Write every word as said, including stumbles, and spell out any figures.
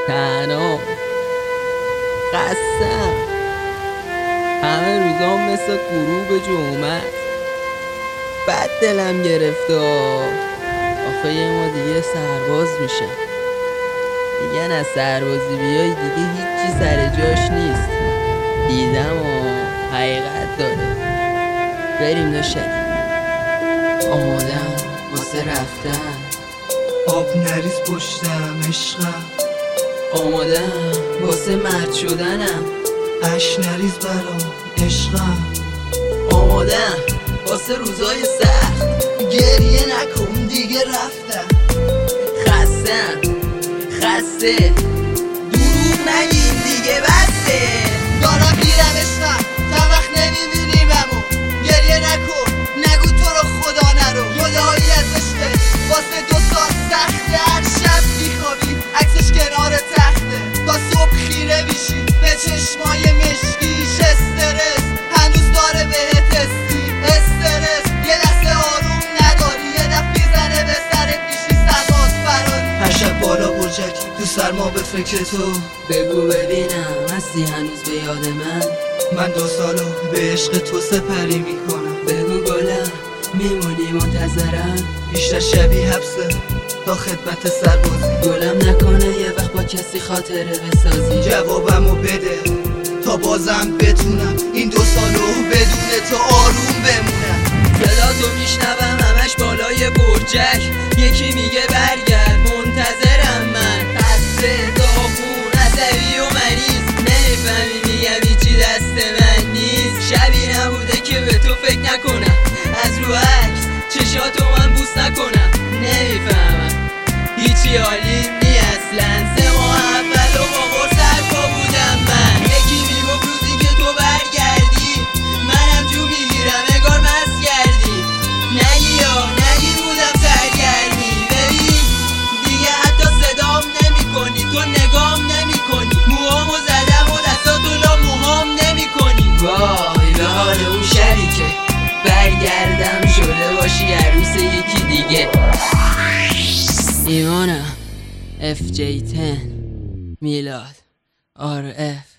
تنها قسم همه روزام مثل غروب جمعه بد دلم گرفته. آخه یه ما دیگه سرباز میشم. دیگه نه سربازی بیای دیگه هیچی سر جاش نیست. دیدم و حقیقت داره. بریم داشتیم آمادم واسه رفتن. آب نریز پشتم عشقم. آمادم واسه مرد شدنم. اش نریز برام عشقم. آمادم واسه روزای سخت. گریه نکن دیگه رفتم. خستم خسته دروغ نگیم دیگه بسته. دارم میرم عشقم تا وقت نمیبینیم امو. گریه نکن نگو تو رو خدا نرو. خدایی از عشقه واسه دو سال سخته. هر شب میخوابی عکسش کنار تخته تا صبح خیره میشی به چشمای مشکیش. استرس هنوز داره بهت استی. استرس یه لحظه آروم نداری. یه دفعه میزنه به سرت میشی سواد فراری. هر شب بالا برجک تو سرما به فکر تو. بگو ببینم هستی هنوز به یاد من. من دو سالو به عشق تو سپری میکنم. بگو گلم میمونی منتظرم. بیشتر شبیه حبسه تا خدمت سربازی. گلم نکنه یه وقت با کسی خاطره بسازی. جوابمو بده تا بازم بتونم این دو سالو بدون تو آروم بمونم. صدا تو میشنوم همش بالای برجک. یکی میگه برگرد منتظرم من. خسته داغون عصبی و مریض. نمیفهمی میگم هیچی دست من نیست. شبی نبوده که به تو فکر نکنم. از رو عکس چشاتو من بوس نکنم. نمیفهمم هیچی عالی نی اصلا. سه ماه اول و با قرص سرپا بودم من. یکی میگفت روزی که تو برگردی منم جو میگیرم انگار مست کردی. نگی یا نگی بودم سرگرمی. ببین دیگه حتی صدام نمی کنی. تو نگام نمی کنی. موهامو زدم و دستاتو لا موهام نمی کنی. وای به حال اون شبی که برگردم شده باشی عروس یکی دیگه. ایمانم اف جی ده میلاد آر اف